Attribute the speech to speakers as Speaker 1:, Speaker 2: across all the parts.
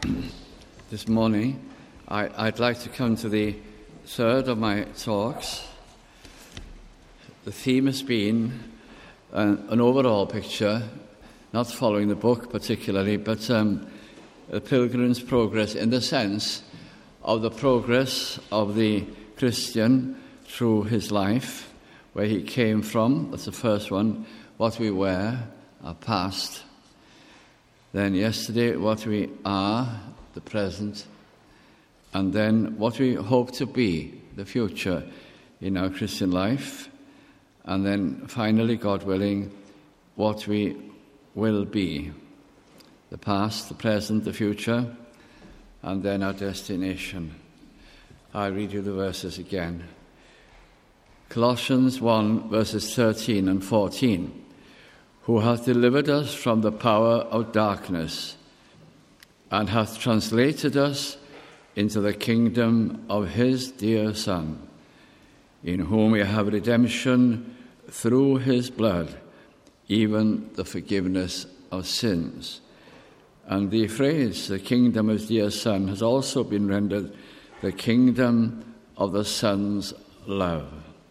Speaker 1: this morning, I'd like to come to the third of my talks. The theme has been an overall picture, not following the book particularly, but a Pilgrim's Progress in the sense of the progress of the Christian through his life, where he came from, that's the first one, what we were, our past. Then yesterday, what we are, the present, and then what we hope to be, the future in our Christian life, and then finally, God willing, what we will be, the past, the present, the future, and then our destination. I'll read you the verses again. Colossians 1, verses 13 and 14. Who hath delivered us from the power of darkness, and hath translated us into the kingdom of his dear Son, in whom we have redemption through his blood, even the forgiveness of sins. And the phrase, the kingdom of his dear Son, has also been rendered the kingdom of the Son's love.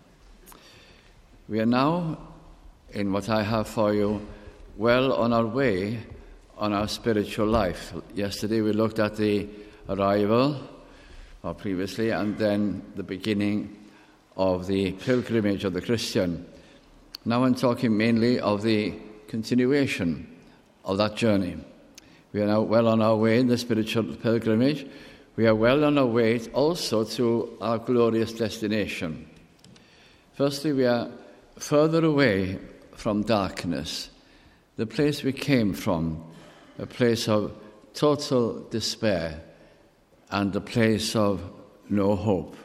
Speaker 1: We are now, in what I have for you, well on our way on our spiritual life. Yesterday we looked at the arrival, or previously, and then the beginning of the pilgrimage of the Christian. Now I'm talking mainly of the continuation of that journey. We are now well on our way in the spiritual pilgrimage. We are well on our way also to our glorious destination. Firstly, we are further away from darkness, the place we came from, a place of total despair and a place of no hope.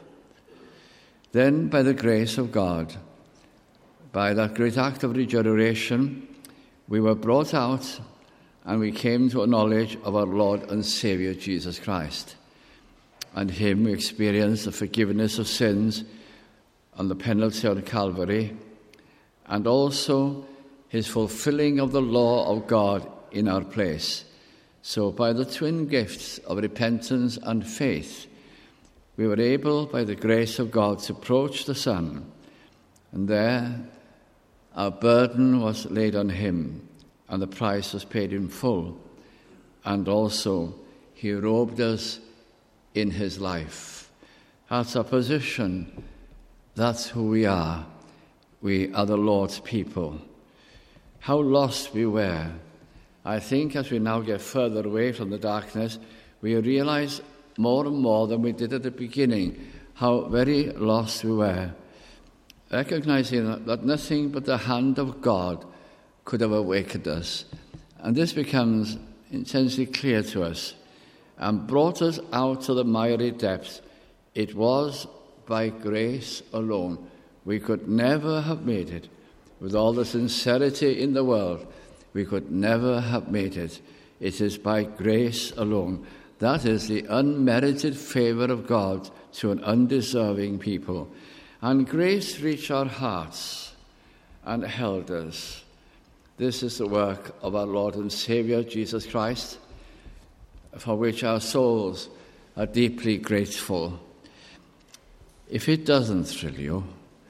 Speaker 1: Then, by the grace of God, by that great act of regeneration, we were brought out and we came to a knowledge of our Lord and Saviour, Jesus Christ. And him we experienced the forgiveness of sins and the penalty on Calvary, and also his fulfilling of the law of God in our place. So by the twin gifts of repentance and faith, we were able, by the grace of God, to approach the Son. And there our burden was laid on him, and the price was paid in full. And also he robed us in his life. That's our position. That's who we are. We are the Lord's people. How lost we were. I think as we now get further away from the darkness, we realize more and more than we did at the beginning how very lost we were, recognizing that nothing but the hand of God could have awakened us. And this becomes intensely clear to us and brought us out to the miry depths. It was by grace alone. We could never have made it. With all the sincerity in the world, we could never have made it. It is by grace alone. That is the unmerited favor of God to an undeserving people. And grace reached our hearts and held us. This is the work of our Lord and Saviour, Jesus Christ, for which our souls are deeply grateful. If it doesn't thrill you,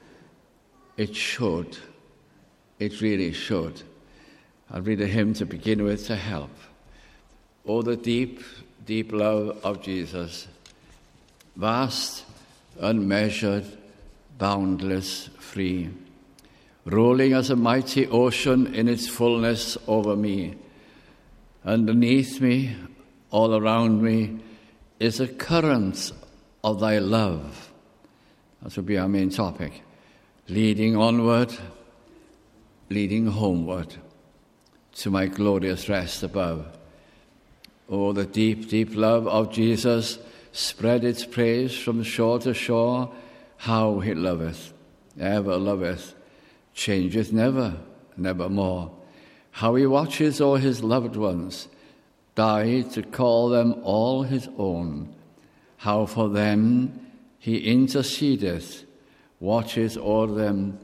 Speaker 1: it should. It really should. I'll read a hymn to begin with to help. Oh, the deep, deep love of Jesus, vast, unmeasured, boundless, free, rolling as a mighty ocean in its fullness over me. Underneath me, all around me, is a current of thy love. That will be our main topic. Leading onward, leading homeward, to my glorious rest above. Oh, the deep, deep love of Jesus spread its praise from shore to shore. How he loveth, ever loveth, changeth never, nevermore. How he watches o'er his loved ones, died to call them all his own. How for them he intercedeth, watches o'er them,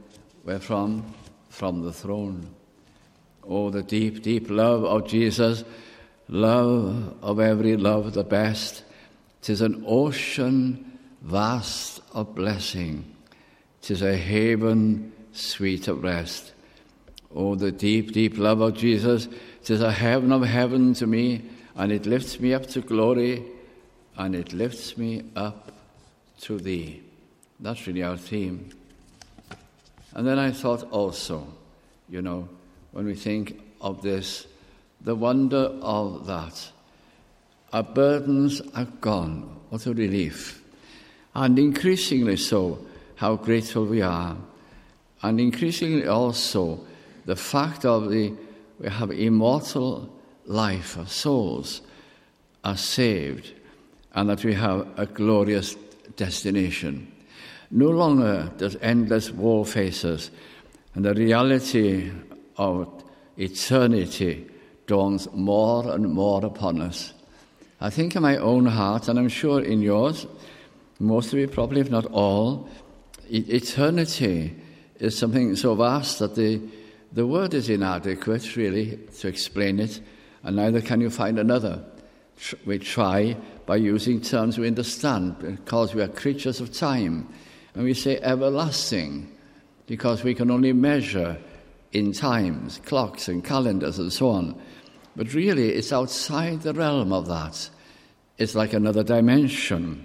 Speaker 1: from the throne. Oh, the deep, deep love of Jesus love of every love the best. 'Tis an ocean vast of blessing. 'Tis a haven sweet of rest. Oh, the deep, deep love of Jesus. 'Tis a heaven of heaven to me, and it lifts me up to glory, and it lifts me up to thee. That's really our theme. And then I thought also, when we think of this, the wonder of that. Our burdens are gone. What a relief. And increasingly so, how grateful we are. And increasingly also, the fact of we have immortal life, our souls are saved, and that we have a glorious destination. No longer does endless war face us, and the reality of eternity dawns more and more upon us. I think in my own heart, and I'm sure in yours, most of you probably, if not all, eternity is something so vast that the word is inadequate, really, to explain it, and neither can you find another. We try by using terms we understand, because we are creatures of time, and we say everlasting, because we can only measure in times, clocks and calendars and so on. But really, it's outside the realm of that. It's like another dimension.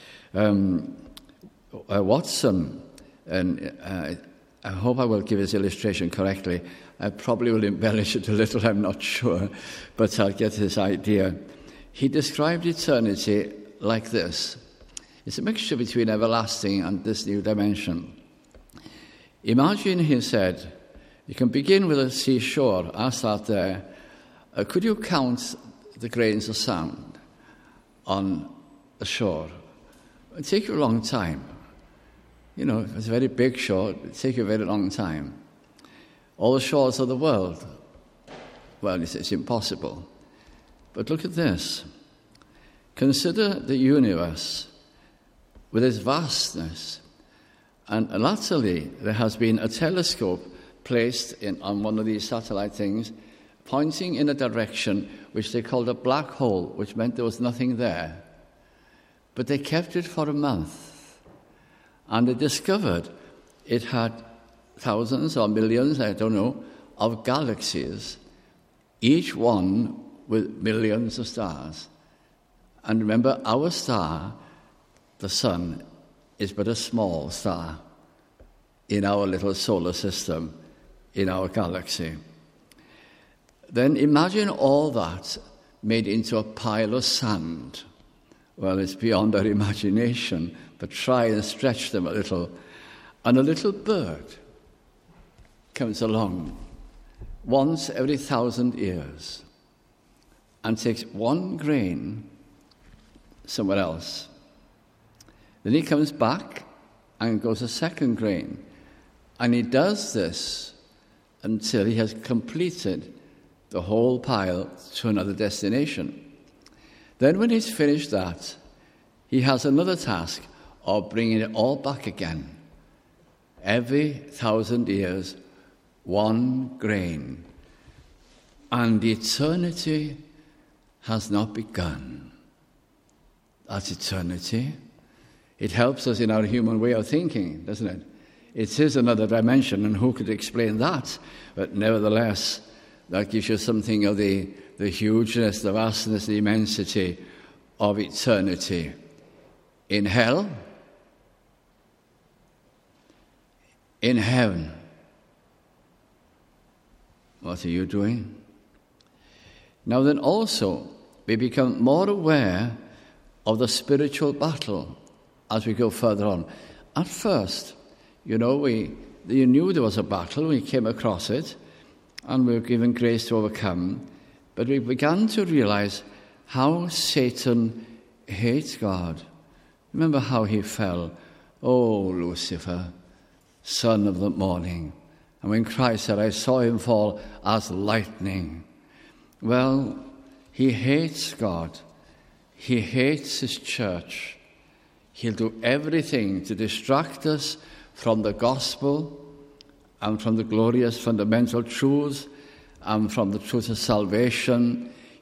Speaker 1: Watson, and I hope I will give his illustration correctly. I probably will embellish it a little, I'm not sure, but I'll get his idea. He described eternity like this. It's a mixture between everlasting and this new dimension. Imagine, he said, you can begin with a seashore. I'll start there. Could you count the grains of sand on the shore? It'll take you a long time. If it's a very big shore, it'll take you a very long time. All the shores of the world, well, it's impossible. But look at this. Consider the universe with its vastness. And latterly, there has been a telescope placed on one of these satellite things, pointing in a direction which they called a black hole, which meant there was nothing there. But they kept it for a month, and they discovered it had thousands or millions, I don't know, of galaxies, each one with millions of stars. And remember, our star, the sun, is but a small star in our little solar system, in our galaxy. Then imagine all that made into a pile of sand. Well, it's beyond our imagination, but try and stretch them a little. And a little bird comes along once every 1,000 years and takes one grain somewhere else. Then he comes back and goes a second grain. And he does this until he has completed the whole pile to another destination. Then when he's finished that, he has another task of bringing it all back again. Every 1,000 years, one grain. And eternity has not begun. That's eternity. It helps us in our human way of thinking, doesn't it? It is another dimension, and who could explain that? But nevertheless, that gives you something of the hugeness, the vastness, the immensity of eternity. In hell, in heaven, what are you doing? Now then also, we become more aware of the spiritual battle as we go further on. At first, you knew there was a battle, we came across it, and we were given grace to overcome. But we began to realize how Satan hates God. Remember how he fell? Oh, Lucifer, son of the morning. And when Christ said, I saw him fall as lightning. Well, he hates God. He hates his church. He'll do everything to distract us from the gospel and from the glorious fundamental truths and from the truth of salvation.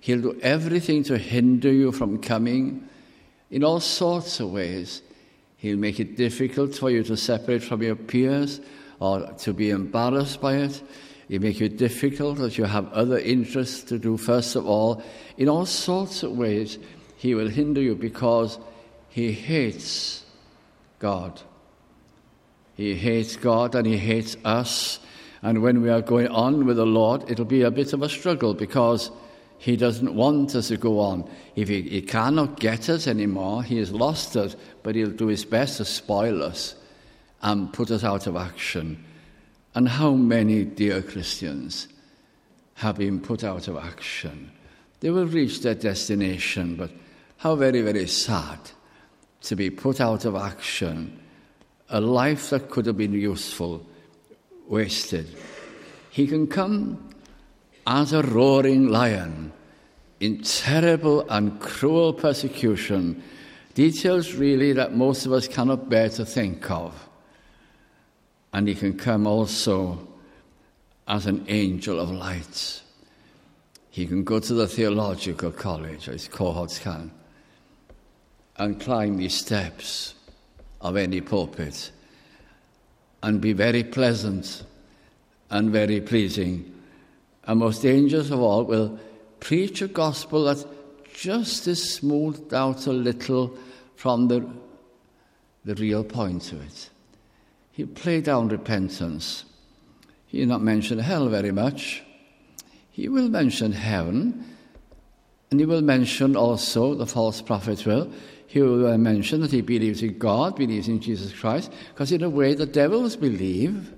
Speaker 1: He'll do everything to hinder you from coming in all sorts of ways. He'll make it difficult for you to separate from your peers or to be embarrassed by it. He'll make it difficult that you have other interests to do first of all. In all sorts of ways, he will hinder you because he hates God. He hates God and he hates us. And when we are going on with the Lord, it'll be a bit of a struggle because he doesn't want us to go on. If he cannot get us anymore, he has lost us, but he'll do his best to spoil us and put us out of action. And how many dear Christians have been put out of action? They will reach their destination, but how very, very sad to be put out of action. A life that could have been useful, wasted. He can come as a roaring lion in terrible and cruel persecution, details really that most of us cannot bear to think of. And he can come also as an angel of light. He can go to the theological college, as cohorts can, and climb the steps of any pulpit and be very pleasant and very pleasing. And most dangerous of all, will preach a gospel that just is smoothed out a little from the real point of it. He'll play down repentance. He'll not mention hell very much. He will mention heaven, and he will mention also, the false prophet will, he will mention that he believes in God, believes in Jesus Christ, because in a way the devils believe.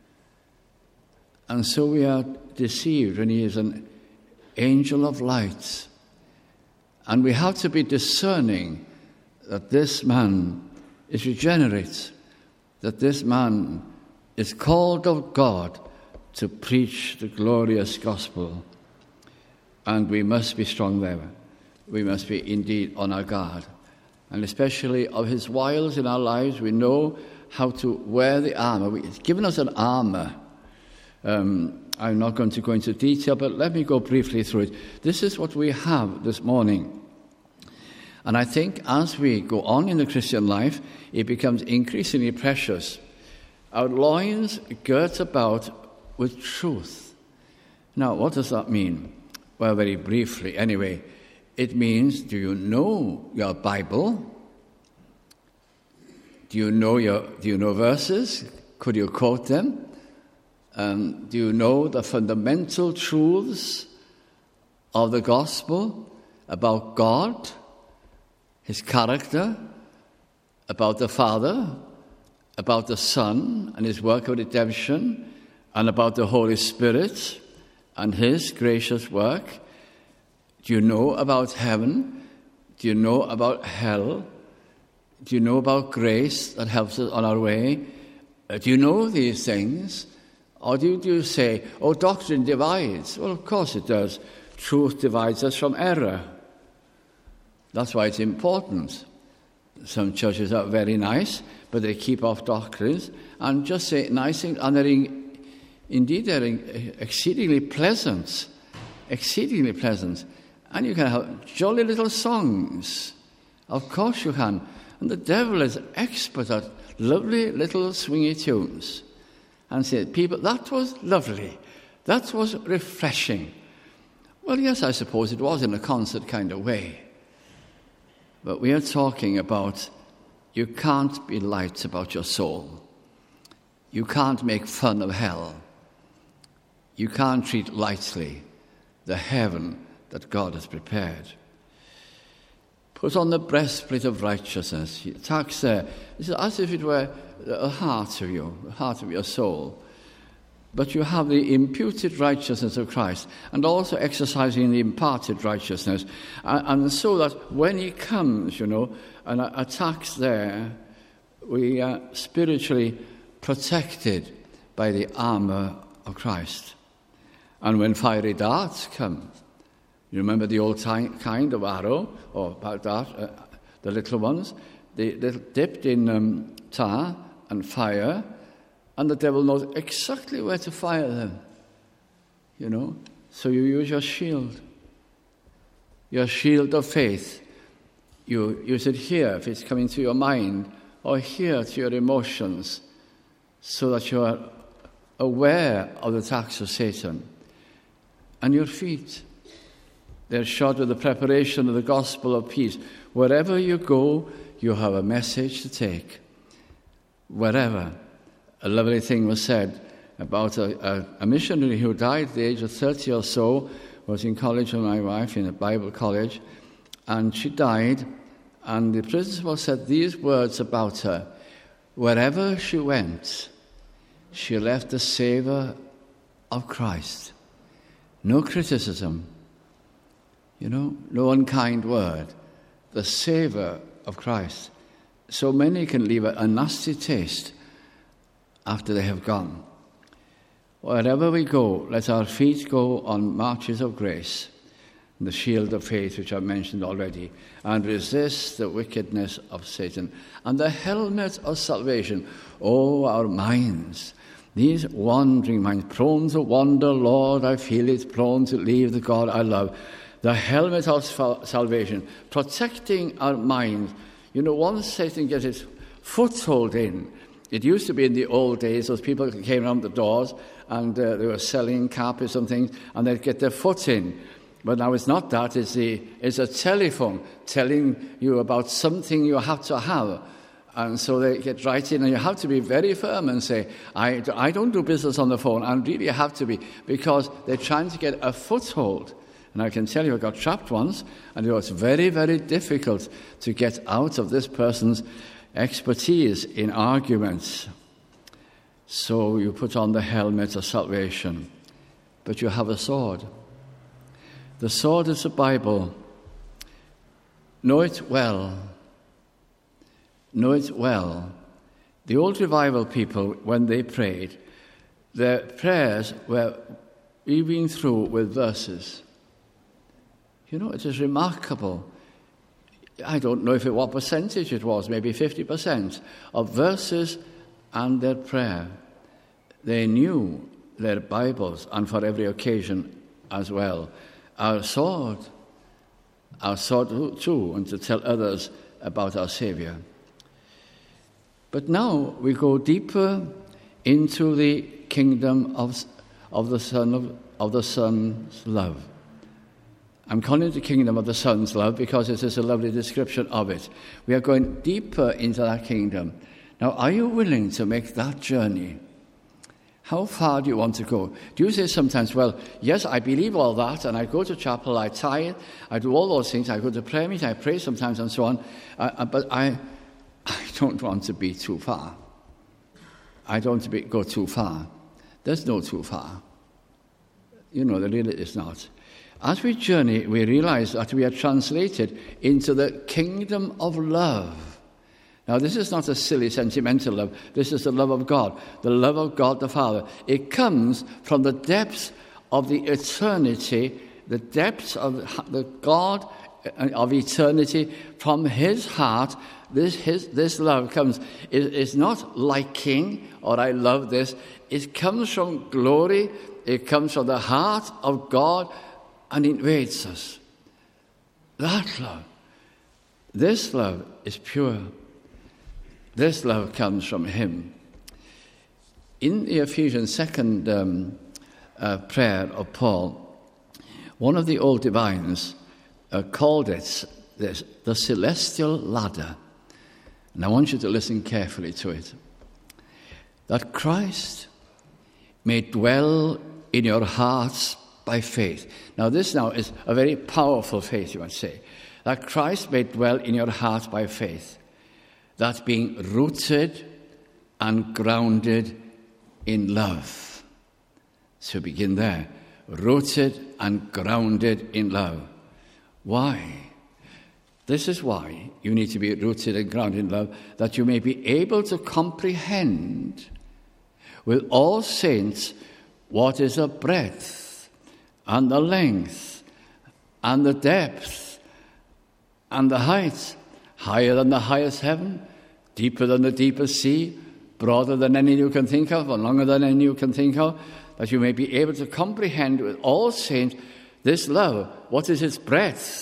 Speaker 1: And so we are deceived when he is an angel of light. And we have to be discerning that this man is regenerate, that this man is called of God to preach the glorious gospel. And we must be strong there. We must be indeed on our guard. And especially of his wiles in our lives, we know how to wear the armour. He's given us an armour. I'm not going to go into detail, but let me go briefly through it. This is what we have this morning. And I think as we go on in the Christian life, it becomes increasingly precious. Our loins girt about with truth. Now, what does that mean? Well, very briefly, anyway, it means, do you know your Bible? Do you know verses? Could you quote them? Do you know the fundamental truths of the gospel about God, his character, about the Father, about the Son and his work of redemption, and about the Holy Spirit and his gracious work? Do you know about heaven? Do you know about hell? Do you know about grace that helps us on our way? Do you know these things? Or do you say, oh, doctrine divides? Well, of course it does. Truth divides us from error. That's why it's important. Some churches are very nice, but they keep off doctrines and just say nice things, and they're exceedingly pleasant. Exceedingly pleasant. And you can have jolly little songs. Of course you can. And the devil is expert at lovely little swingy tunes. And say, people, that was lovely. That was refreshing. Well, yes, I suppose it was in a concert kind of way. But we are talking about you can't be light about your soul. You can't make fun of hell. You can't treat lightly the heaven that God has prepared. Put on the breastplate of righteousness. He attacks there. This is as if it were the heart of you, the heart of your soul. But you have the imputed righteousness of Christ and also exercising the imparted righteousness. And so that when he comes, and attacks there, we are spiritually protected by the armour of Christ. And when fiery darts come, you remember the old kind of arrow, or dart, the little ones, they're dipped in tar and fire, and the devil knows exactly where to fire them, So you use your shield. your shield of faith. You use it here if it's coming to your mind, or here to your emotions, so that you are aware of the attacks of Satan. And your feet, they're shod with the preparation of the gospel of peace. Wherever you go, you have a message to take. Wherever. A lovely thing was said about a missionary who died at the age of 30 or so, was in college with my wife, in a Bible college, and she died, and the principal said these words about her: wherever she went, she left the savour of Christ. No criticism, no unkind word. The savour of Christ. So many can leave a nasty taste after they have gone. Wherever we go, let our feet go on marches of grace, the shield of faith, which I've mentioned already, and resist the wickedness of Satan. And the helmet of salvation. Oh, our minds, these wandering minds, prone to wander, Lord, I feel it, prone to leave the God I love. The helmet of salvation, protecting our minds. Once Satan gets his foothold in, it used to be in the old days, those people came around the doors and they were selling carpets and things, and they'd get their foot in. But now it's not that, it's a telephone telling you about something you have to have. And so they get right in, and you have to be very firm and say, I don't do business on the phone, and really have to be, because they're trying to get a foothold. And I can tell you, I got trapped once, and it was very, very difficult to get out of this person's expertise in arguments. So you put on the helmet of salvation, but you have a sword. The sword is the Bible. Know it well. Know it well. The old revival people, when they prayed, their prayers were weaving through with verses. It is remarkable. I don't know what percentage it was, maybe 50% of verses and their prayer. They knew their Bibles, and for every occasion as well. Our sword too, and to tell others about our Saviour. But now we go deeper into the kingdom of the Son's love. I'm calling it the kingdom of the Son's love because it is a lovely description of it. We are going deeper into that kingdom. Now, are you willing to make that journey? How far do you want to go? Do you say sometimes, well, yes, I believe all that, and I go to chapel, I tithe, I do all those things, I go to prayer meeting, I pray sometimes and so on, but I don't want to be too far. I don't want to go too far. There's no too far. There really is not. As we journey, we realize that we are translated into the kingdom of love. Now, this is not a silly, sentimental love. This is the love of God the Father. It comes from the depths of the eternity, the depths of the God of eternity, from His heart. This love comes. It's not liking or I love this. It comes from glory. It comes from the heart of God and invades us. That love. This love is pure. This love comes from Him. In the Ephesians 2nd prayer of Paul, one of the old divines called it the celestial ladder. And I want you to listen carefully to it. That Christ may dwell in your hearts by faith. Now this is a very powerful faith, you might say. That Christ may dwell in your hearts by faith. That being rooted and grounded in love. So begin there. Rooted and grounded in love. Why? This is why you need to be rooted and grounded in love, that you may be able to comprehend with all saints what is the breadth and the length and the depth and the height, higher than the highest heaven, deeper than the deepest sea, broader than any you can think of, or longer than any you can think of, that you may be able to comprehend with all saints this love. What is its breadth?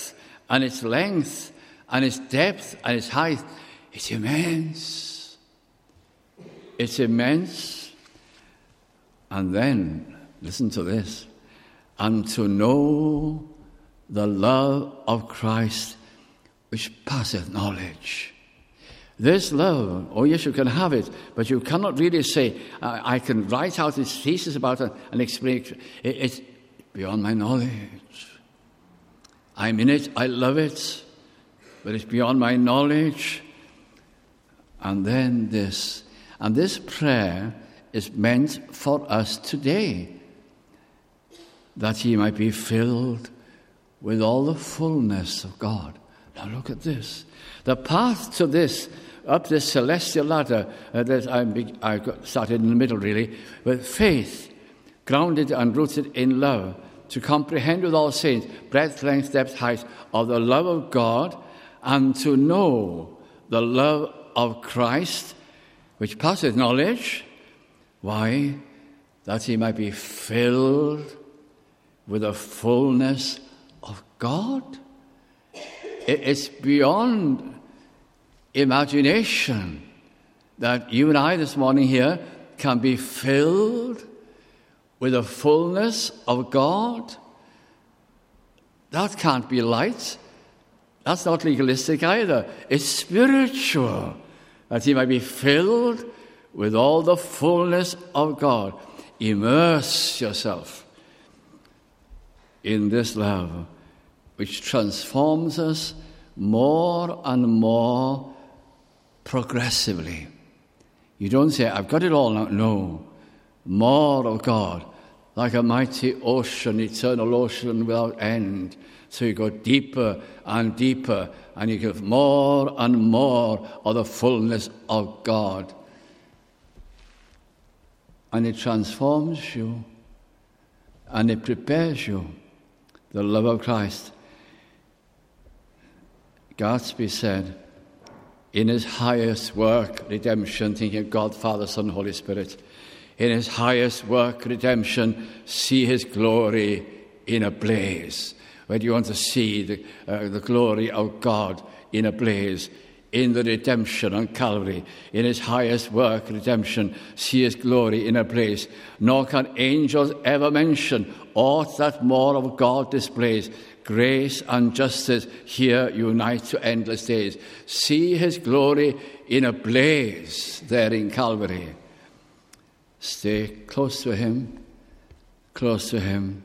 Speaker 1: and its length and its depth and its height. It's immense. It's immense. And then, listen to this, and to know the love of Christ which passeth knowledge. This love, oh yes, you can have it, but you cannot really say, I can write out this thesis about it and explain it. It's beyond my knowledge. I'm in it, I love it, but it's beyond my knowledge. And then this. And this prayer is meant for us today, that ye might be filled with all the fullness of God. Now look at this. The path to this, up this celestial ladder, I got started in the middle really, with faith, grounded and rooted in love, to comprehend with all saints breadth, length, depth, height of the love of God, and to know the love of Christ, which passeth knowledge. Why? That he might be filled with the fullness of God. It's beyond imagination that you and I this morning here can be filled with the fullness of God. That can't be light. That's not legalistic either. It's spiritual, that he might be filled with all the fullness of God. Immerse yourself in this love, which transforms us more and more progressively. You don't say, I've got it all now. No. More of God, like a mighty ocean, eternal ocean without end. So you go deeper and deeper, and you give more and more of the fullness of God. And it transforms you, and it prepares you. The love of Christ. Gatsby said, in his highest work, redemption, thinking of God, Father, Son, Holy Spirit, in his highest work, redemption, see his glory in a blaze. Where do you want to see the glory of God in a blaze? In the redemption on Calvary. In his highest work, redemption, see his glory in a blaze. Nor can angels ever mention aught that more of God displays. Grace and justice here unite to endless days. See his glory in a blaze there in Calvary. Stay close to him, close to him.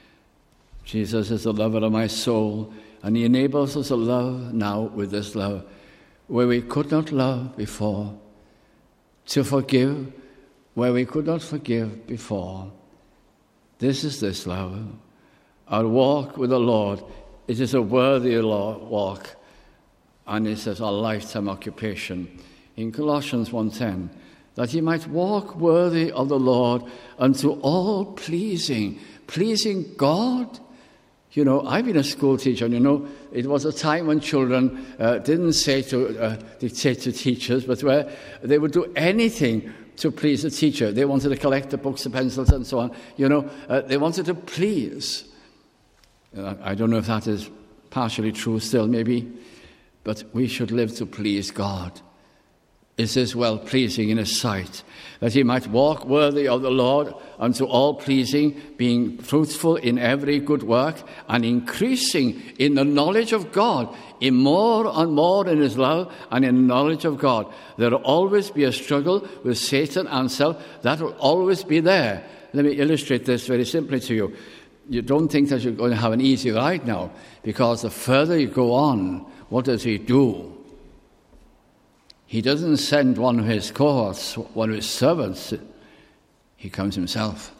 Speaker 1: Jesus is the lover of my soul, and he enables us to love now with this love, where we could not love before, to forgive where we could not forgive before. This is this love. Our walk with the Lord, it is a worthy walk, and it is our lifetime occupation. In Colossians 1:10, that ye might walk worthy of the Lord unto all pleasing God. You know, I've been a school teacher, and you know, it was a time when children didn't say to dictate to teachers, but where they would do anything to please the teacher. They wanted to collect the books, the pencils, and so on. You know, they wanted to please. I don't know if that is partially true still, maybe, but we should live to please God. Is this well-pleasing in his sight, that he might walk worthy of the Lord unto all pleasing, being fruitful in every good work, and increasing in the knowledge of God, in more and more in his love and in the knowledge of God. There will always be a struggle with Satan and self. That will always be there. Let me illustrate this very simply to you. You don't think that you're going to have an easy ride now, because the further you go on, what does he do? He doesn't send one of his cohorts, one of his servants. He comes himself.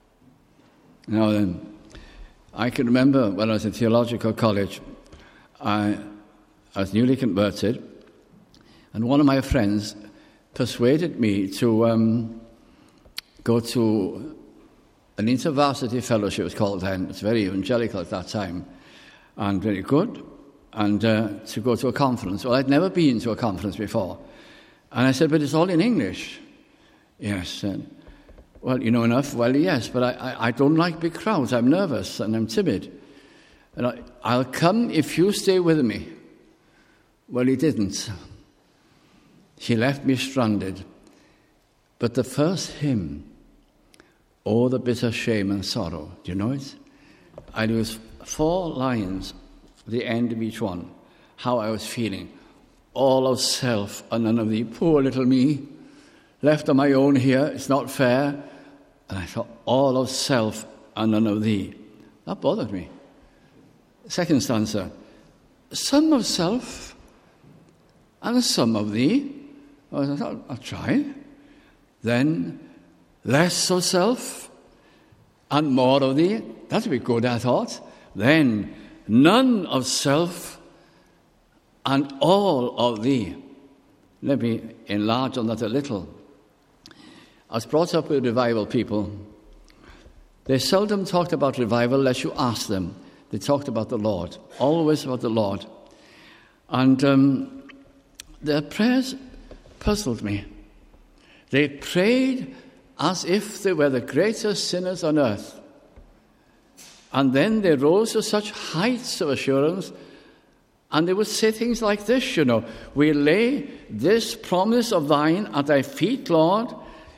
Speaker 1: Now then, I can remember when I was in theological college, I was newly converted, and one of my friends persuaded me to go to an intervarsity fellowship, it was called then. It was very evangelical at that time, and very good. And to go to a conference. Well, I'd never been to a conference before. And I said, but it's all in English. Yes. Well, you know enough? Well, yes, but I don't like big crowds. I'm nervous and I'm timid. And I'll come if you stay with me. Well, he didn't. He left me stranded. But the first hymn, "Oh, the bitter shame and sorrow," do you know it? I used 4 lines at the end of each one, how I was feeling. All of self and none of thee. Poor little me, left on my own here, it's not fair. And I thought, all of self and none of thee. That bothered me. Second stanza, some of self and some of thee. I thought, I'll try. Then less of self and more of thee. That'd be good, I thought. Then none of self and all of thee. Let me enlarge on that a little. I was brought up with revival people. They seldom talked about revival unless you asked them. They talked about the Lord, always about the Lord. And their prayers puzzled me. They prayed as if they were the greatest sinners on earth. And then they rose to such heights of assurance, and they would say things like this, "We lay this promise of thine at thy feet, Lord,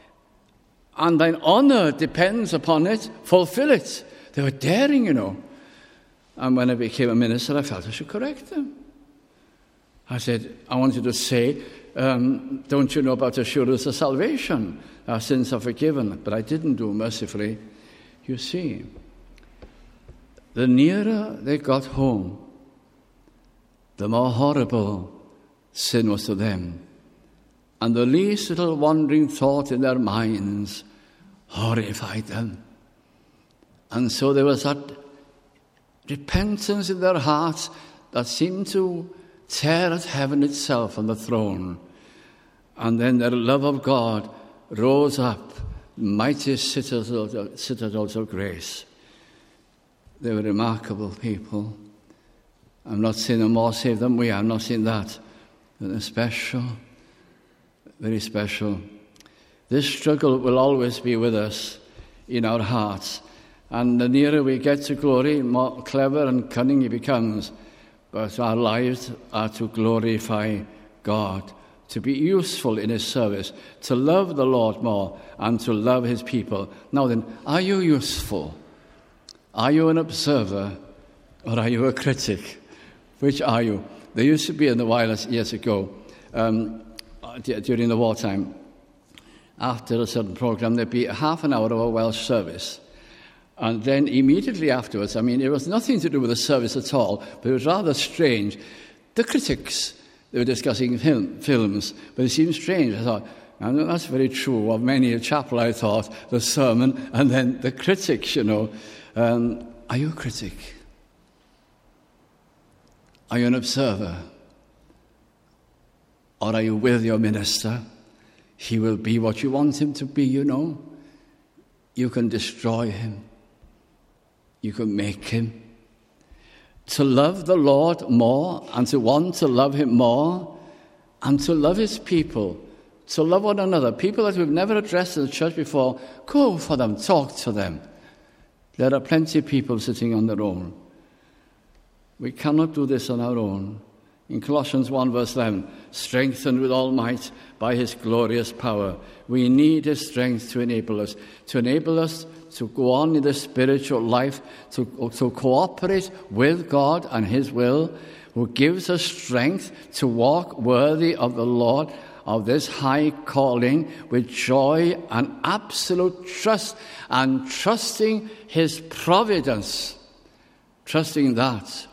Speaker 1: and thine honour depends upon it. Fulfill it." They were daring, And when I became a minister, I felt I should correct them. I said, I want you to say, don't you know about assurance of salvation? Our sins are forgiven. But I didn't do mercifully. You see, the nearer they got home, the more horrible sin was to them. And the least little wandering thought in their minds horrified them. And so there was that repentance in their hearts that seemed to tear at heaven itself on the throne. And then their love of God rose up, mighty citadels of grace. They were remarkable people. I'm not saying the more saved than we are. I'm not saying that. But they're special, very special. This struggle will always be with us in our hearts. And the nearer we get to glory, more clever and cunning he becomes. But our lives are to glorify God, to be useful in his service, to love the Lord more and to love his people. Now then, are you useful? Are you an observer or are you a critic? Which are you? There used to be in the wireless years ago, during the wartime, after a certain program, there'd be half an hour of a Welsh service. And then immediately afterwards, it was nothing to do with the service at all, but it was rather strange. The critics, they were discussing films, but it seemed strange. I thought, that's very true of many a chapel, I thought, the sermon, and then the critics, Are you a critic? Are you an observer? Or are you with your minister? He will be what you want him to be, You can destroy him. You can make him. To love the Lord more and to want to love him more and to love his people, to love one another. People that we've never addressed in the church before, go for them, talk to them. There are plenty of people sitting on their own. We cannot do this on our own. In Colossians 1 verse 11, strengthened with all might by his glorious power. We need his strength to enable us to go on in the spiritual life, to cooperate with God and his will, who gives us strength to walk worthy of the Lord, of this high calling, with joy and absolute trust, and trusting his providence. Trusting that.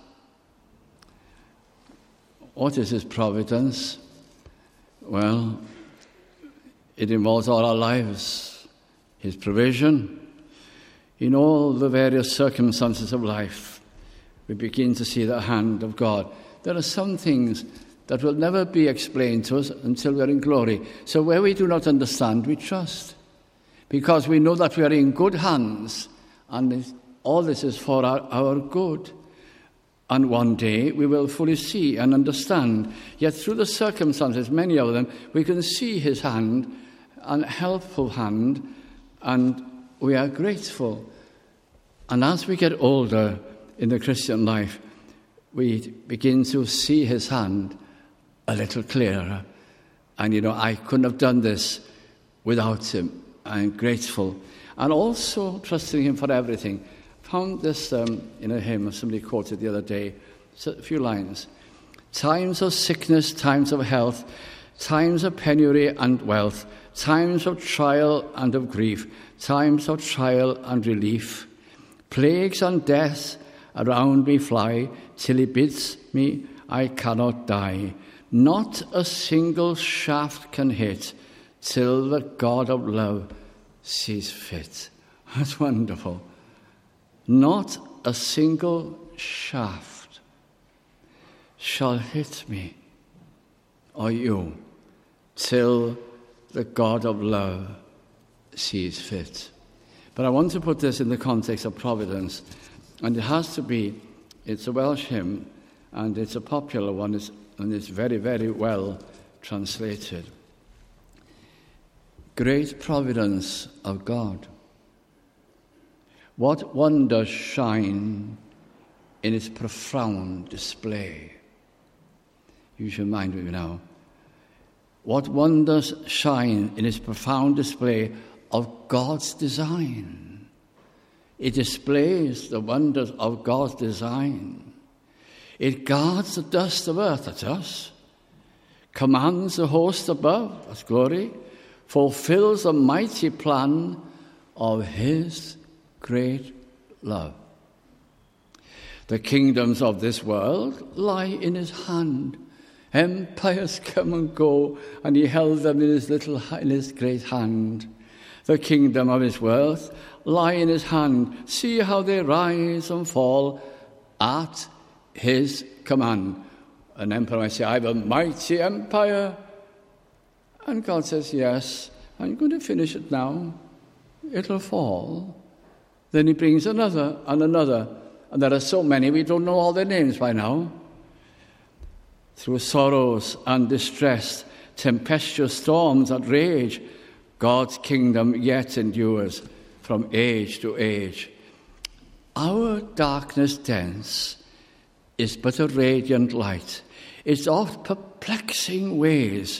Speaker 1: What is his providence? Well, it involves all our lives. His provision. In all the various circumstances of life, we begin to see the hand of God. There are some things that will never be explained to us until we are in glory. So where we do not understand, we trust. Because we know that we are in good hands, and all this is for our good. And one day we will fully see and understand. Yet through the circumstances, many of them, we can see his hand, an helpful hand, and we are grateful. And as we get older, in the Christian life, we begin to see his hand a little clearer. And, I couldn't have done this without him. I'm grateful. And also trusting him for everything. Found this in a hymn somebody quoted the other day. It's a few lines. Times of sickness, times of health, times of penury and wealth, times of trial and of grief, times of trial and relief. Plagues and death around me fly, till he bids me I cannot die. Not a single shaft can hit, till the God of love sees fit. That's wonderful. Not a single shaft shall hit me or you, till the God of love sees fit. But I want to put this in the context of providence, and it has to be, it's a Welsh hymn, and it's a popular one, and it's very, very well translated. Great providence of God. What wonders shine in its profound display. Use your mind with me now. What wonders shine in its profound display of God's design. It displays the wonders of God's design. It guards the dust of earth, that's us. Commands the host above, that's glory. Fulfills the mighty plan of his great love. The kingdoms of this world lie in his hand. Empires come and go, and he held them in his great hand. The kingdom of his wealth lie in his hand. See how they rise and fall at his command. An emperor might say, I have a mighty empire. And God says, yes, I'm going to finish it now. It'll fall. Then he brings another and another. And there are so many, we don't know all their names by now. Through sorrows and distress, tempestuous storms that rage, God's kingdom yet endures from age to age. Our darkness dense is but a radiant light. Its oft perplexing ways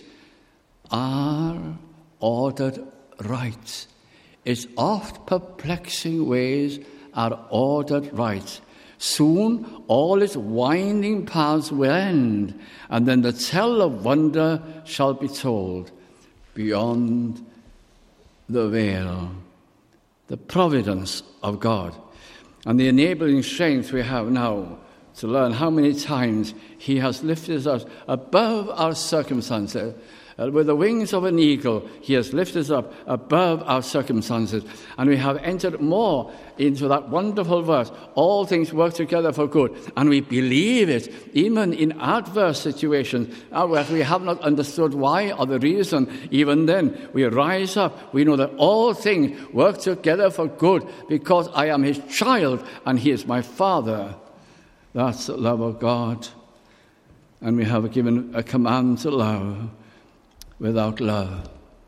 Speaker 1: are ordered right. Its oft perplexing ways are ordered right. Soon all its winding paths will end, and then the tale of wonder shall be told beyond the veil. The providence of God and the enabling strength we have now to learn how many times he has lifted us above our circumstances. With the wings of an eagle, he has lifted us up above our circumstances. And we have entered more into that wonderful verse, all things work together for good. And we believe it, even in adverse situations, where we have not understood why or the reason. Even then, we rise up. We know that all things work together for good because I am his child and he is my father. That's the love of God. And we have given a command to love. Without love.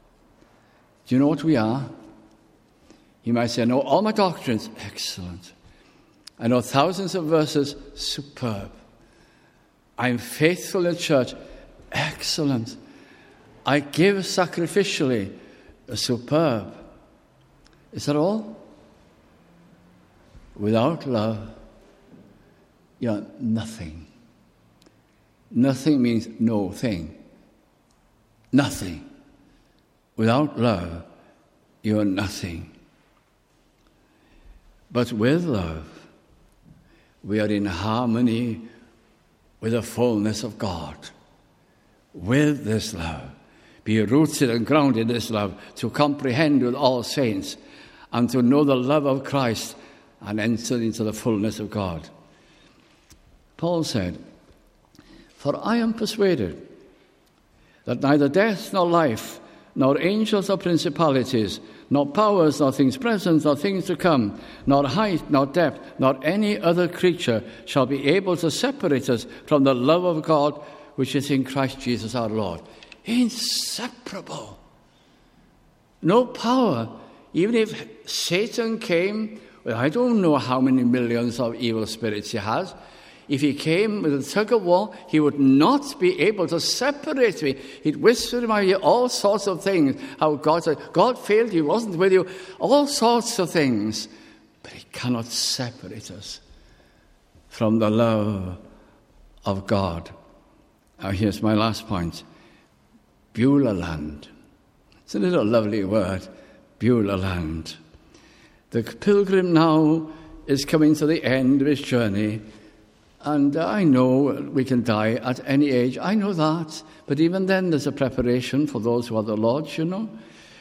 Speaker 1: Do you know what we are? You might say, I know all my doctrines. Excellent. I know thousands of verses. Superb. I'm faithful in church. Excellent. I give sacrificially. Superb. Is that all? Without love, you're nothing. Nothing means no thing. Nothing. Without love, you're nothing. But with love, we are in harmony with the fullness of God. With this love, be rooted and grounded in this love, to comprehend with all saints and to know the love of Christ and enter into the fullness of God. Paul said, for I am persuaded that neither death nor life, nor angels nor principalities, nor powers, nor things present, nor things to come, nor height, nor depth, nor any other creature shall be able to separate us from the love of God which is in Christ Jesus our Lord. Inseparable. No power, even if Satan came Well, I don't know how many millions of evil spirits he has. If he came with a tug of war, he would not be able to separate me. He'd whisper in my ear all sorts of things. How God said, God failed you, wasn't with you. All sorts of things. But he cannot separate us from the love of God. Now here's my last point. Beulah land. It's a little lovely word, Beulah land. The pilgrim now is coming to the end of his journey. And I know we can die at any age. I know that. But even then, there's a preparation for those who are the Lord's, you know.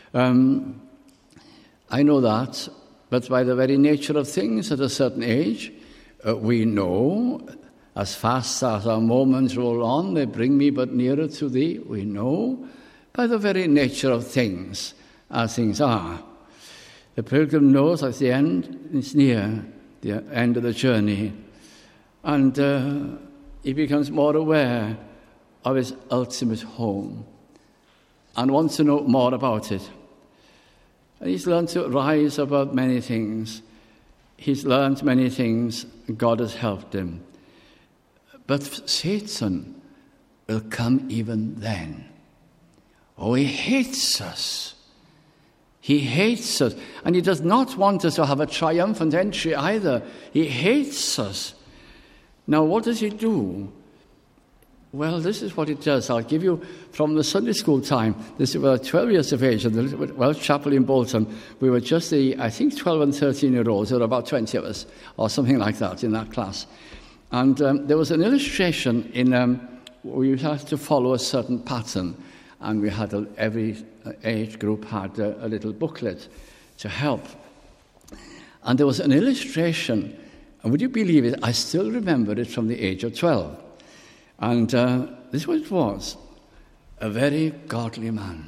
Speaker 1: I know that. But by the very nature of things, at a certain age, we know, as fast as our moments roll on, they bring me but nearer to thee. We know, by the very nature of things, as things are. The pilgrim knows at the end, it's near the end of the journey. And he becomes more aware of his ultimate home and wants to know more about it. And he's learned to rise above many things. He's learned many things. God has helped him. But Satan will come even then. Oh, he hates us. He hates us. And he does not want us to have a triumphant entry either. He hates us. Now, what does he do? Well, this is what it does. I'll give you from the Sunday school time. This is 12 years of age in the Welsh Chapel in Bolton. We were just I think 12 and 13-year-olds. There were about 20 of us, or something like that, in that class. And there was an illustration where you had to follow a certain pattern. And we had every age group had a little booklet to help. And there was an illustration. And would you believe it? I still remember it from the age of 12. And this is what it was. A very godly man.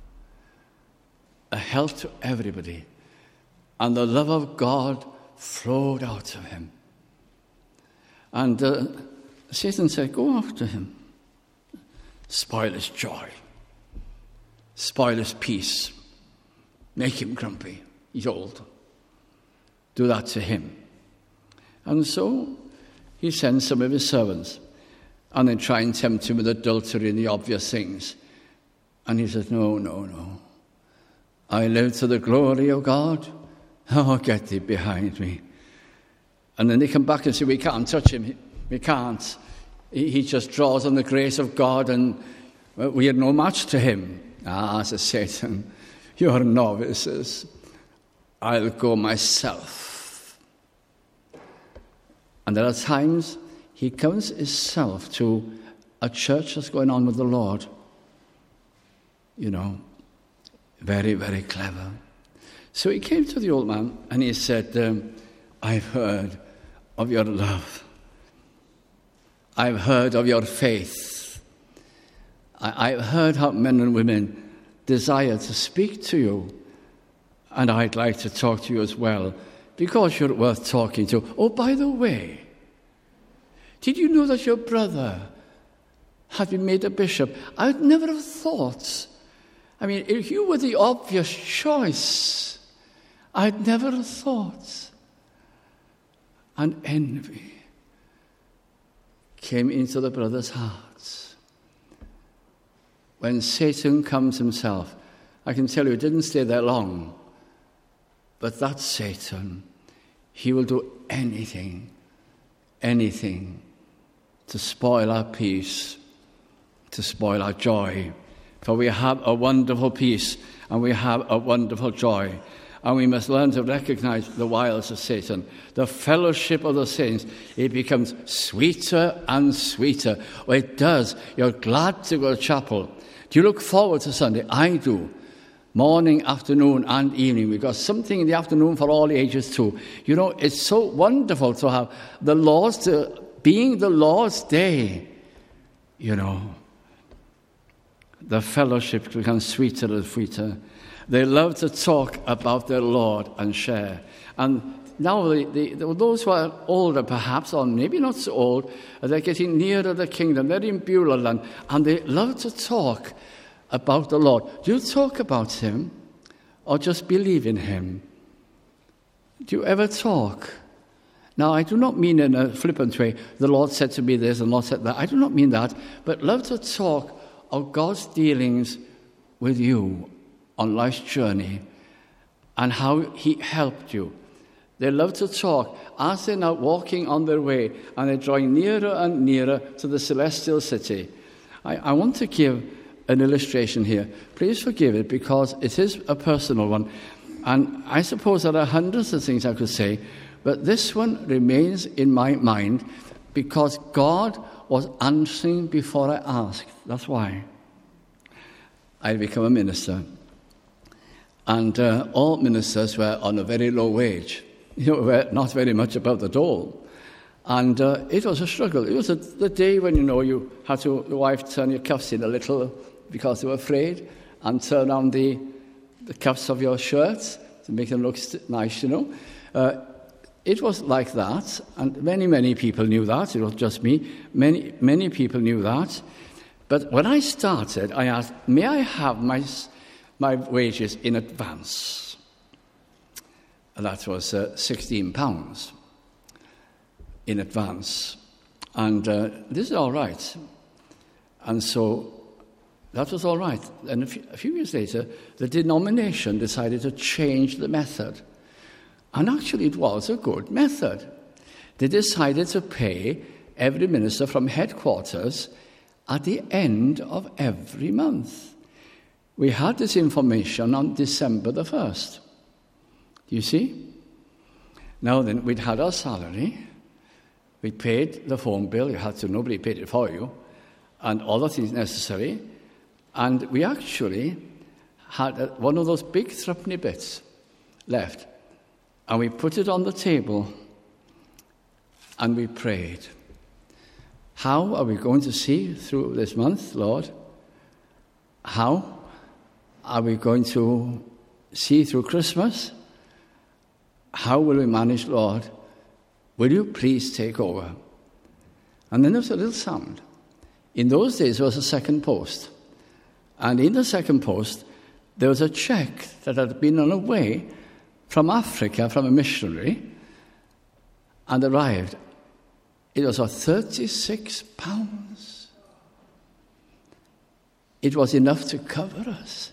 Speaker 1: A help to everybody. And the love of God flowed out of him. And Satan said, go after him. Spoil his joy. Spoil his peace. Make him grumpy. He's old. Do that to him. And so he sends some of his servants, and they try and tempt him with adultery and the obvious things. And he says, no. I live to the glory of God. Oh, get thee behind me. And then they come back and say, we can't touch him. We can't. He just draws on the grace of God, and we are no match to him. Says Satan, you're novices. I'll go myself. And there are times he comes himself to a church that's going on with the Lord. You know, very, very clever. So he came to the old man and he said, I've heard of your love. I've heard of your faith. I've heard how men and women desire to speak to you. And I'd like to talk to you as well, because you're worth talking to. Oh, by the way, did you know that your brother had been made a bishop? I would never have thought. I mean, if you were the obvious choice, I'd never have thought. And envy came into the brother's heart. When Satan comes himself, I can tell you, it didn't stay there long. But that Satan, he will do anything to spoil our peace, to spoil our joy. For we have a wonderful peace and we have a wonderful joy. And we must learn to recognize the wiles of Satan. The fellowship of the saints, it becomes sweeter and sweeter. Well, it does. You're glad to go to chapel. Do you look forward to Sunday? I do. Morning, afternoon, and evening. We've got something in the afternoon for all ages too. You know, it's so wonderful to have the Lord's, being the Lord's day. You know, the fellowship becomes sweeter and sweeter. They love to talk about their Lord and share. And now those who are older perhaps, or maybe not so old, they're getting nearer the kingdom. They're in Beulah land, and they love to talk about the Lord. Do you talk about him or just believe in him? Do you ever talk? Now, I do not mean in a flippant way, the Lord said to me this and the Lord said that. I do not mean that, but love to talk of God's dealings with you on life's journey and how he helped you. They love to talk as they're now walking on their way and they're drawing nearer and nearer to the celestial city. I want to give an illustration here. Please forgive it because it is a personal one. And I suppose there are hundreds of things I could say, but this one remains in my mind because God was answering before I asked. That's why. I had become a minister. And all ministers were on a very low wage. Were not very much above the dole. And it was a struggle. It was the day when, you had to, your wife turn your cuffs in a little because they were afraid and turn on the cuffs of your shirts to make them look nice, It was like that, and many, many people knew that. It was just me. Many, many people knew that. But when I started, I asked, may I have my wages in advance? And that was £16 in advance. And this is all right. And so that was all right. And a few years later, the denomination decided to change the method. And actually, it was a good method. They decided to pay every minister from headquarters at the end of every month. We had this information on December the 1st. Do you see? Now then, we'd had our salary. We paid the phone bill. Nobody paid it for you. And all the things necessary. And we actually had one of those big threepenny bits left. And we put it on the table and we prayed. How are we going to see through this month, Lord? How are we going to see through Christmas? How will we manage, Lord? Will you please take over? And then there was a little sound. In those days, there was a second post. And in the second post, there was a check that had been on a way from Africa, from a missionary, and arrived. It was for £36. It was enough to cover us.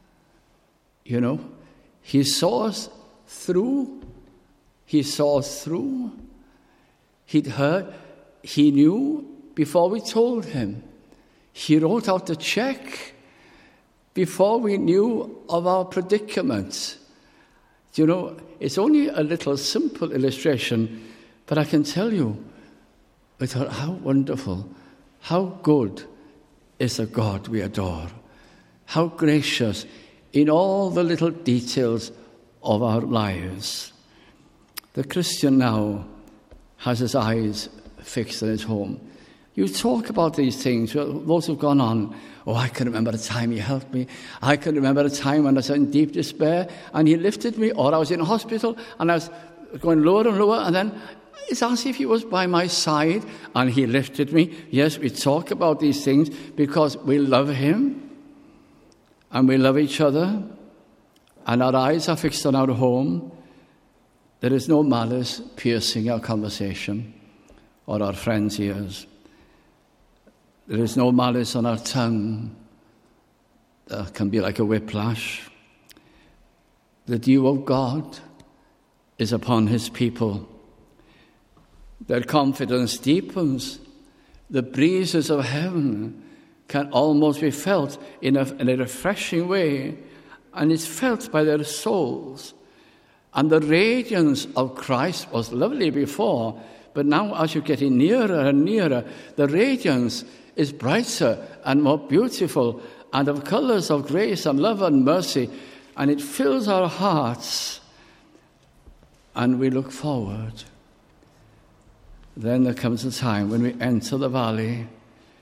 Speaker 1: He saw us through. He saw us through. He'd heard. He knew before we told him. He wrote out the check before we knew of our predicament. It's only a little simple illustration, but I can tell you, I thought, how wonderful, how good is the God we adore, how gracious in all the little details of our lives. The Christian now has his eyes fixed on his home. You talk about these things, those who've gone on. Oh, I can remember the time he helped me. I can remember the time when I was in deep despair and he lifted me, or I was in a hospital and I was going lower and lower, and then it's as if he was by my side and he lifted me. Yes, we talk about these things because we love him and we love each other and our eyes are fixed on our home. There is no malice piercing our conversation or our friends' ears. There is no malice on our tongue that can be like a whiplash. The dew of God is upon his people. Their confidence deepens. The breezes of heaven can almost be felt in a refreshing way, and it's felt by their souls. And the radiance of Christ was lovely before, but now as you're getting nearer and nearer, the radiance is brighter and more beautiful and of colours of grace and love and mercy, and it fills our hearts and we look forward. Then there comes a time when we enter the valley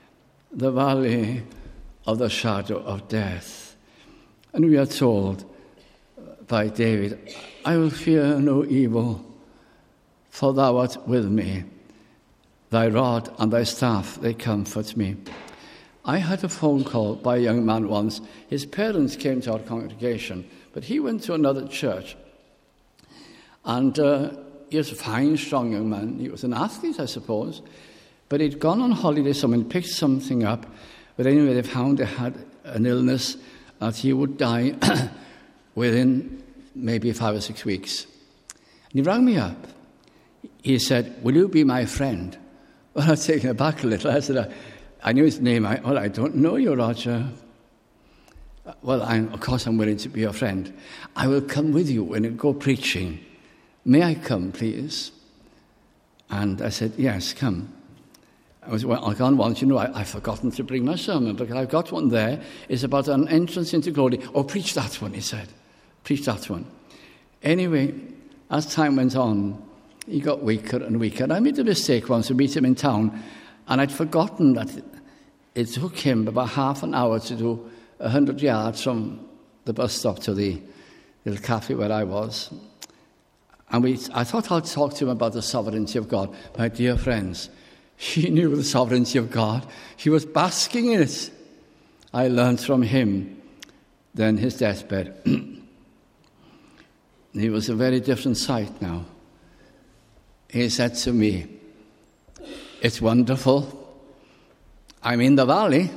Speaker 1: of the shadow of death, and we are told by David, I will fear no evil, for thou art with me. Thy rod and thy staff, they comfort me. I had a phone call by a young man once. His parents came to our congregation, but he went to another church. And he was a fine, strong young man. He was an athlete, I suppose. But he'd gone on holiday somewhere and picked something up. But anyway, they found he had an illness that he would die within maybe 5 or 6 weeks. And he rang me up. He said, "Will you be my friend?" Well, I was taken aback a little. I said, I knew his name. I don't know you, Roger. Well, of course I'm willing to be your friend. I will come with you when you go preaching. May I come, please? And I said, yes, come. I can't want you know, I've forgotten to bring my sermon, but I've got one there. It's about an entrance into glory. Oh, preach that one, he said. Preach that one. Anyway, as time went on, he got weaker and weaker. And I made a mistake once to meet him in town, and I'd forgotten that it took him about half an hour to do 100 yards from the bus stop to the little cafe where I was. And I thought I'd talk to him about the sovereignty of God. My dear friends, he knew the sovereignty of God. He was basking in it. I learned from him then his deathbed. He was a very different sight now. He said to me, "It's wonderful. I'm in the valley,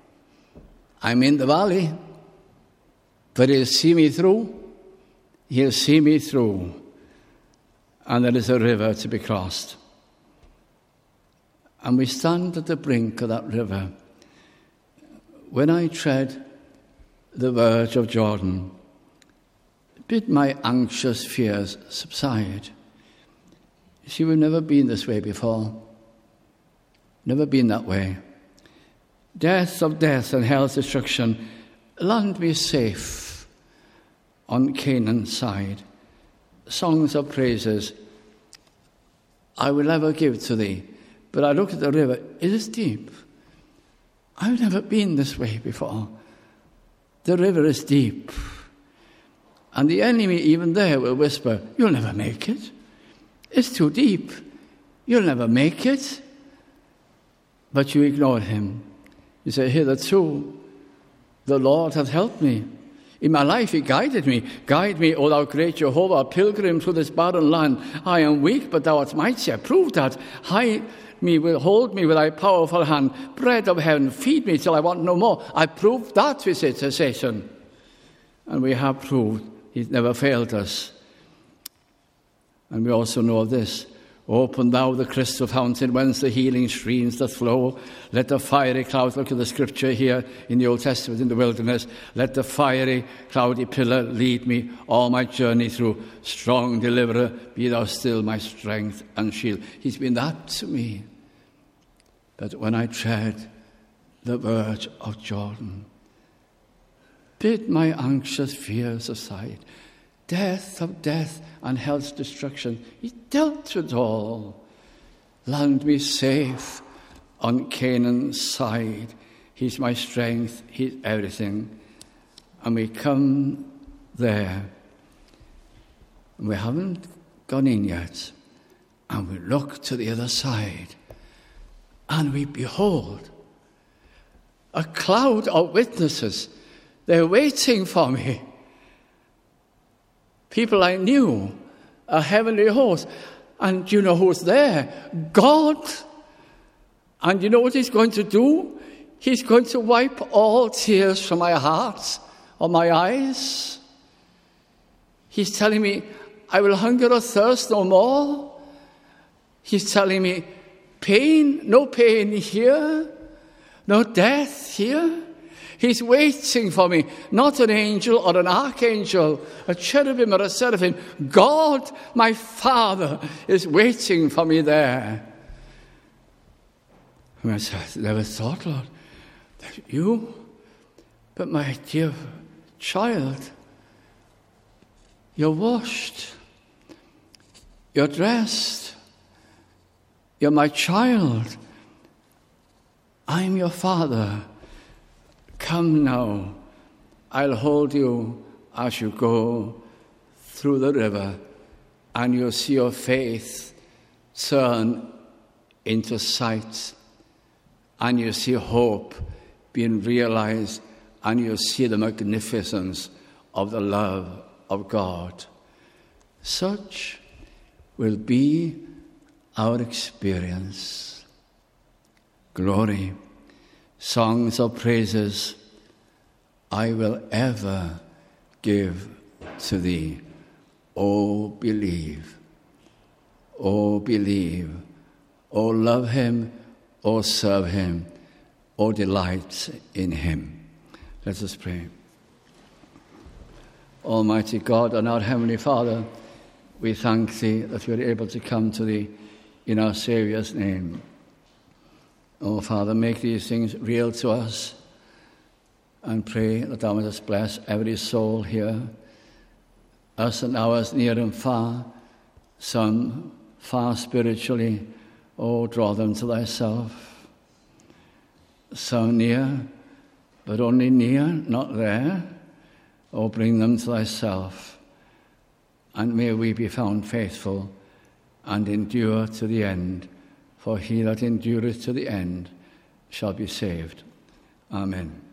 Speaker 1: but he'll see me through. He'll see me through. And there is a river to be crossed." And we stand at the brink of that river. When I tread the verge of Jordan, bid my anxious fears subside. See, we've never been this way before. Never been that way. Death of death and hell's destruction, land me safe on Canaan's side. Songs of praises I will ever give to thee. But I look at the river, it is deep. I've never been this way before. The river is deep. And the enemy, even there, will whisper, "You'll never make it. It's too deep. You'll never make it." But you ignore him. You say, "Hitherto, the Lord hath helped me. In my life he guided me. Guide me, O thou great Jehovah, a pilgrim through this barren land. I am weak, but thou art mighty. I prove that. Hide me, hold me with thy powerful hand. Bread of heaven, feed me till I want no more. I proved that, we say to Satan. And we have proved he's never failed us. And we also know this. Open thou the crystal fountain whence the healing streams that flow. Let the fiery cloud, look at the scripture here in the Old Testament in the wilderness. Let the fiery cloudy pillar lead me all my journey through. Strong deliverer, be thou still my strength and shield. He's been that to me. But when I tread the verge of Jordan, bid my anxious fears aside. Death of death and hell's destruction, he dealt with all. Land me safe on Canaan's side. He's my strength, he's everything. And we come there, and we haven't gone in yet, and we look to the other side, and we behold a cloud of witnesses. They're waiting for me. People I knew, a heavenly host. And you know who's there? God. And you know what he's going to do? He's going to wipe all tears from my heart or my eyes. He's telling me, I will hunger or thirst no more. He's telling me, no pain here, no death here. He's waiting for me, not an angel or an archangel, a cherubim or a seraphim. God, my Father, is waiting for me there. And I said, I never thought, Lord, that you, but my dear child, you're washed, you're dressed, you're my child, I'm your Father. Come now, I'll hold you as you go through the river, and you'll see your faith turn into sight, and you'll see hope being realized, and you'll see the magnificence of the love of God. Such will be our experience. Glory, songs of praises, I will ever give to thee. Oh, believe. Oh, believe. Oh, love him. Oh, serve him. Oh, delight in him. Let us pray. Almighty God and our Heavenly Father, we thank thee that we are able to come to thee in our Saviour's name. Oh, Father, make these things real to us, and pray that thou mightest bless every soul here, us and ours near and far, some far spiritually. Oh, draw them to thyself. Some near, but only near, not there. Oh, bring them to thyself. And may we be found faithful and endure to the end. For he that endureth to the end shall be saved. Amen.